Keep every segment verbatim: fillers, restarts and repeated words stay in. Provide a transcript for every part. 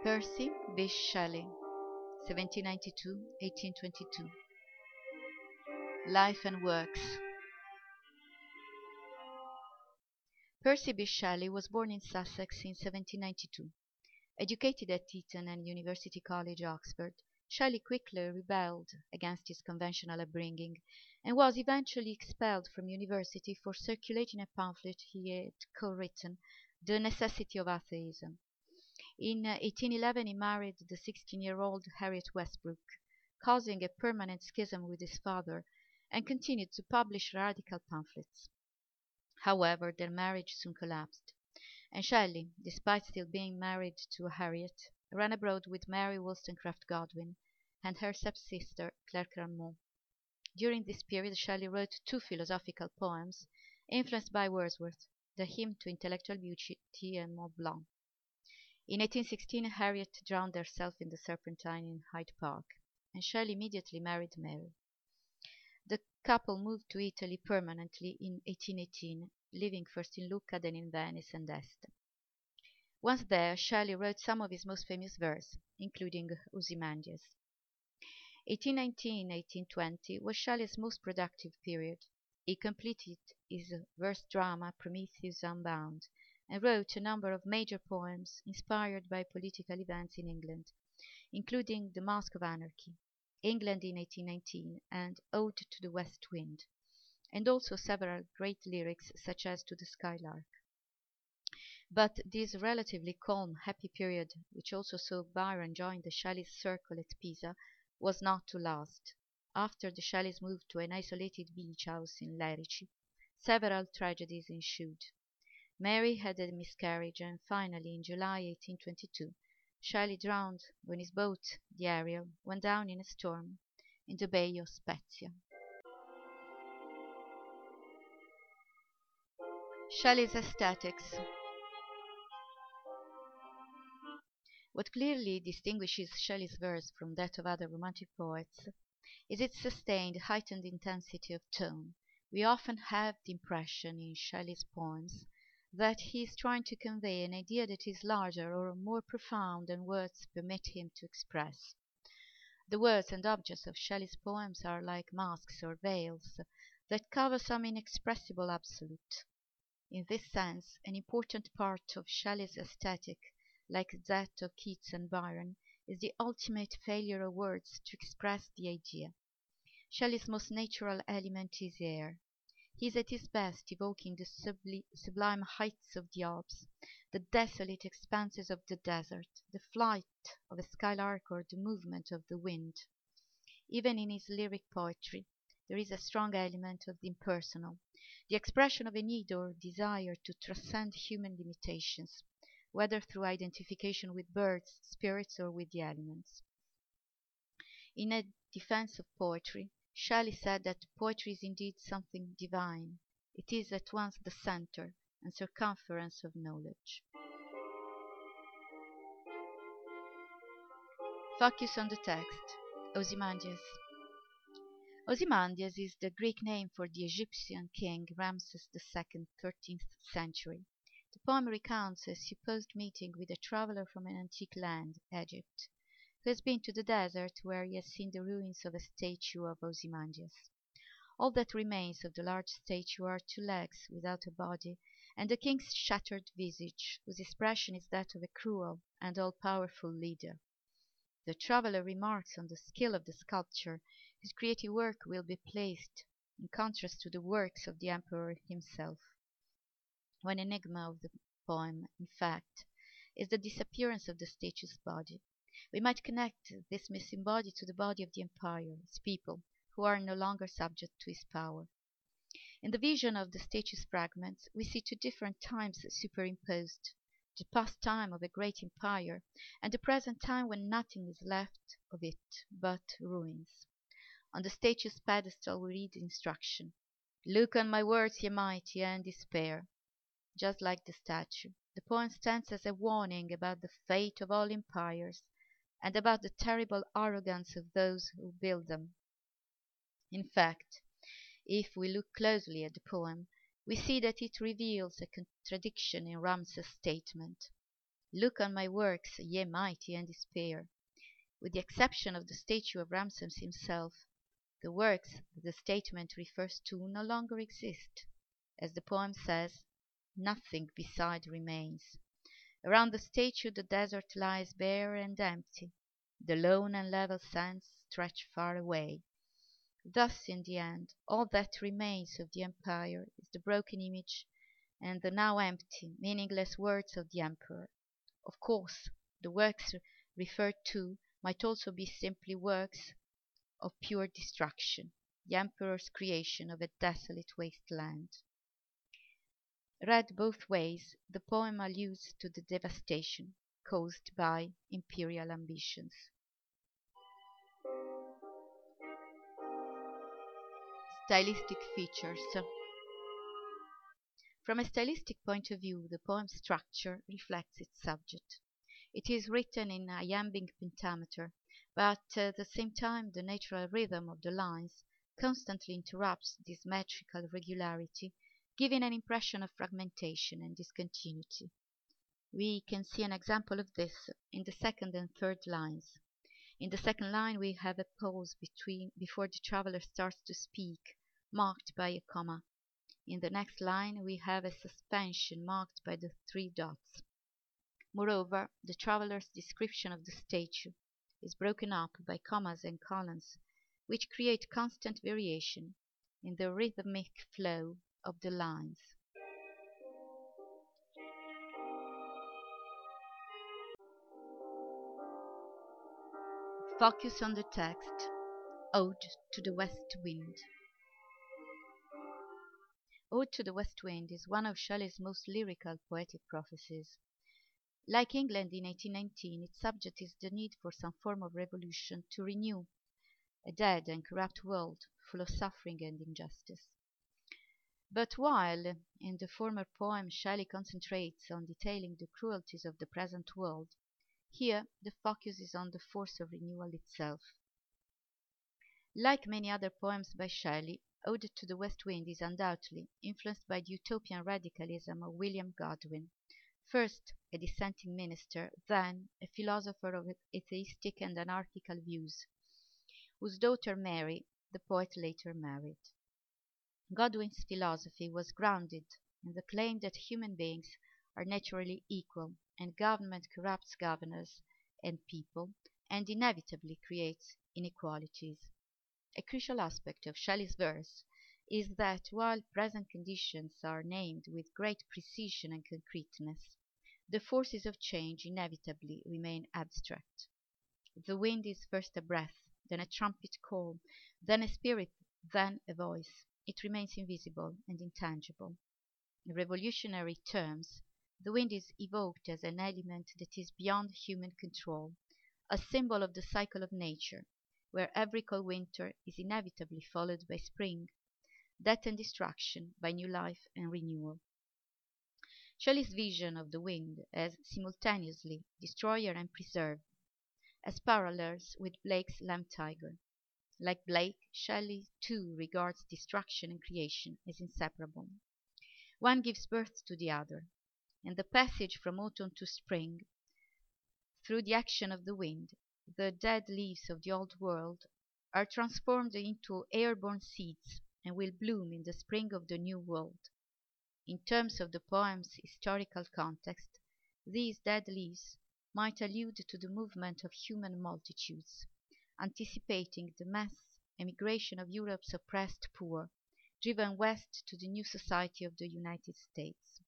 Percy Bysshe Shelley, seventeen ninety-two to eighteen twenty-two. Life and Works. Percy Bysshe Shelley was born in Sussex in seventeen ninety-two. Educated at Eton and University College, Oxford, Shelley quickly rebelled against his conventional upbringing and was eventually expelled from university for circulating a pamphlet he had co-written, The Necessity of Atheism. In eighteen eleven he married the sixteen-year-old Harriet Westbrook, causing a permanent schism with his father, and continued to publish radical pamphlets. However, their marriage soon collapsed, and Shelley, despite still being married to Harriet, ran abroad with Mary Wollstonecraft Godwin and her stepsister Claire Cranmont. During this period Shelley wrote two philosophical poems influenced by Wordsworth, The Hymn to Intellectual Beauty and Mont Blanc. In eighteen sixteen Harriet drowned herself in the Serpentine in Hyde Park, and Shelley immediately married Mary. The couple moved to Italy permanently in eighteen eighteen, living first in Lucca, then in Venice and Este. Once there, Shelley wrote some of his most famous verse, including Ozymandias. eighteen nineteen to eighteen twenty was Shelley's most productive period. He completed his verse drama Prometheus Unbound and wrote a number of major poems inspired by political events in England, including The Mask of Anarchy, England in eighteen nineteen, and Ode to the West Wind, and also several great lyrics such as To the Skylark. But this relatively calm, happy period, which also saw Byron join the Shelley's circle at Pisa, was not to last. After the Shelleys moved to an isolated beach house in Lerici, several tragedies ensued. Mary had a miscarriage, and finally, in July eighteen twenty-two, Shelley drowned when his boat, the Ariel, went down in a storm in the Bay of Spezia. Shelley's aesthetics. What clearly distinguishes Shelley's verse from that of other Romantic poets is its sustained, heightened intensity of tone. We often have the impression in Shelley's poems that he is trying to convey an idea that is larger or more profound than words permit him to express. The words and objects of Shelley's poems are like masks or veils that cover some inexpressible absolute. In this sense, an important part of Shelley's aesthetic, like that of Keats and Byron, is the ultimate failure of words to express the idea. Shelley's most natural element is air. He is at his best evoking the subli sublime heights of the Alps, the desolate expanses of the desert, the flight of a skylark or the movement of the wind. Even in his lyric poetry there is a strong element of the impersonal, the expression of a need or desire to transcend human limitations, whether through identification with birds, spirits, or with the elements. In a defense of poetry, Shelley said that poetry is indeed something divine. It is at once the center and circumference of knowledge. Focus on the text. Ozymandias. Ozymandias is the Greek name for the Egyptian king Ramses the Second, thirteenth century. The poem recounts a supposed meeting with a traveller from an antique land, Egypt, who has been to the desert where he has seen the ruins of a statue of Ozymandias. All that remains of the large statue are two legs without a body, and the king's shattered visage, whose expression is that of a cruel and all-powerful leader. The traveller remarks on the skill of the sculptor, whose creative work will be placed in contrast to the works of the emperor himself. One enigma of the poem, in fact, is the disappearance of the statue's body. We might connect this missing body to the body of the empire, its people, who are no longer subject to his power. In the vision of the statue's fragments, we see two different times superimposed, the past time of a great empire, and the present time when nothing is left of it but ruins. On the statue's pedestal we read the instruction, "Look on my words, ye mighty, and despair." Just like the statue, the poem stands as a warning about the fate of all empires and about the terrible arrogance of those who build them. In fact, if we look closely at the poem, we see that it reveals a contradiction in Ramses' statement. Look on my works, ye mighty, and despair. With the exception of the statue of Ramses himself, the works that the statement refers to no longer exist. As the poem says, nothing beside remains. Around the statue the desert lies bare and empty. The lone and level sands stretch far away. Thus, in the end, all that remains of the empire is the broken image and the now empty, meaningless words of the emperor. Of course, the works referred to might also be simply works of pure destruction, the emperor's creation of a desolate wasteland. Read both ways, the poem alludes to the devastation caused by imperial ambitions. Stylistic features. From a stylistic point of view, the poem's structure reflects its subject. It is written in iambic pentameter, but at the same time the natural rhythm of the lines constantly interrupts this metrical regularity, giving an impression of fragmentation and discontinuity. We can see an example of this in the second and third lines. In the second line we have a pause between before the traveller starts to speak, marked by a comma. In the next line we have a suspension marked by the three dots. Moreover, the traveller's description of the statue is broken up by commas and colons, which create constant variation in the rhythmic flow of the lines. Focus on the text. Ode to the West Wind. Ode to the West Wind is one of Shelley's most lyrical poetic prophecies. Like England in eighteen nineteen, its subject is the need for some form of revolution to renew a dead and corrupt world full of suffering and injustice. But while in the former poem Shelley concentrates on detailing the cruelties of the present world, here the focus is on the force of renewal itself. Like many other poems by Shelley, Ode to the West Wind is undoubtedly influenced by the utopian radicalism of William Godwin, first a dissenting minister, then a philosopher of atheistic and anarchical views, whose daughter Mary the poet later married. Godwin's philosophy was grounded in the claim that human beings are naturally equal, and government corrupts governors and people, and inevitably creates inequalities. A crucial aspect of Shelley's verse is that while present conditions are named with great precision and concreteness, the forces of change inevitably remain abstract. The wind is first a breath, then a trumpet call, then a spirit, then a voice. It remains invisible and intangible. In revolutionary terms, the wind is evoked as an element that is beyond human control, a symbol of the cycle of nature, where every cold winter is inevitably followed by spring, death and destruction by new life and renewal. Shelley's vision of the wind as simultaneously destroyer and preserver has parallels with Blake's Lamb Tiger. Like Blake, Shelley too regards destruction and creation as inseparable. One gives birth to the other, and the passage from autumn to spring, through the action of the wind, the dead leaves of the old world are transformed into airborne seeds and will bloom in the spring of the new world. In terms of the poem's historical context, these dead leaves might allude to the movement of human multitudes, anticipating the mass emigration of Europe's oppressed poor, driven west to the new society of the United States.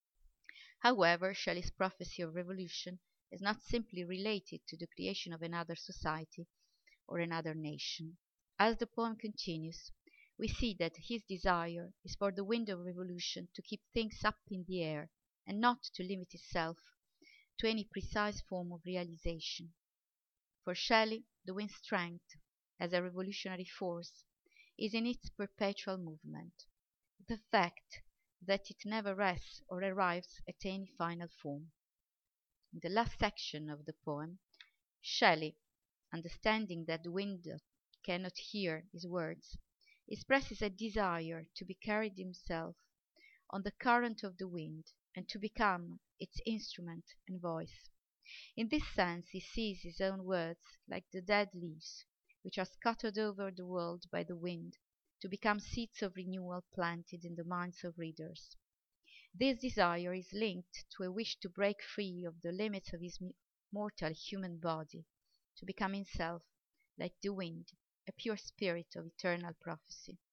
However, Shelley's prophecy of revolution is not simply related to the creation of another society or another nation. As the poem continues, we see that his desire is for the wind of revolution to keep things up in the air and not to limit itself to any precise form of realization. For Shelley, the wind's strength as a revolutionary force is in its perpetual movement, the fact that it never rests or arrives at any final form. In the last section of the poem, Shelley, understanding that the wind cannot hear his words, expresses a desire to be carried himself on the current of the wind and to become its instrument and voice. In this sense he sees his own words like the dead leaves which are scattered over the world by the wind, to become seeds of renewal planted in the minds of readers. This desire is linked to a wish to break free of the limits of his mortal human body, to become himself, like the wind, a pure spirit of eternal prophecy.